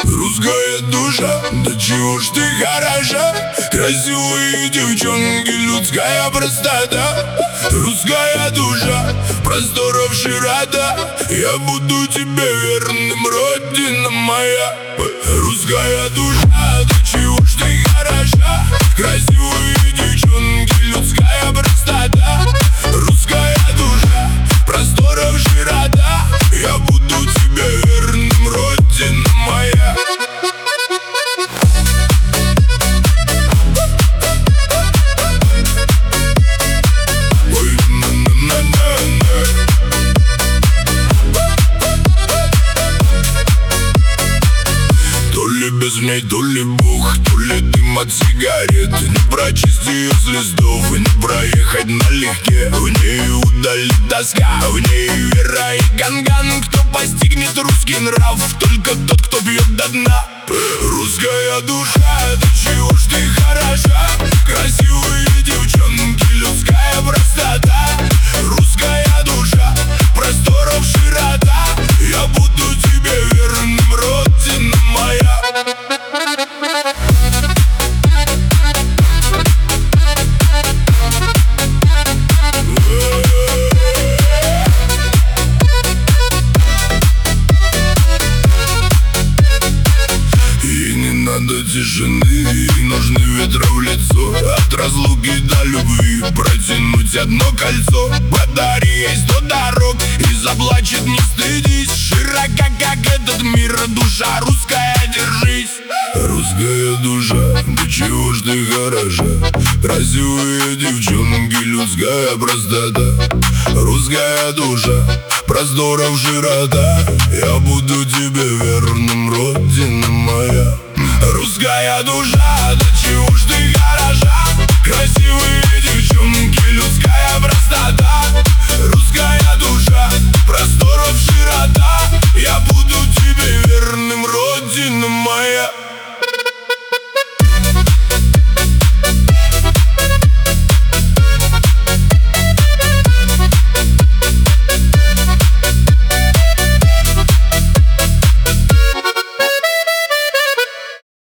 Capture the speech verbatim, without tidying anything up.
Русская душа, да чего ж ты хороша. Красивые девчонки, людская простота. Русская душа, просторов широта. Я буду тебе верным, родина моя. Русская душа, да чего ж ты хороша. Красивые девчонки, людская простота. Русская душа, просторов широта. Я буду тебе верным, родина моя. То ли без ней, то ли Бог, то ли дым от сигарет. Не прочесть ее с листов и не проехать налегке. В ней удалит тоска, в ней вера и ганган. Кто постигнет русский нрав? Только тот, кто пьет до дна. Русская душа, да чего ж ты хороша. Красивые девчонки, людская простота. Русская душа, просторов широта. Я буду тебе верным, родина моя. Надо тишины, ей нужны ветра в лицо. От разлуки до любви протянуть одно кольцо. Подари ей сто дорог и заплачет, не стыдись. Широка, как этот мир, душа русская, держись. Русская душа, да чего ж ты хороша. Красивые девчонки, людская простота. Русская душа, просторов широта. Я буду тебе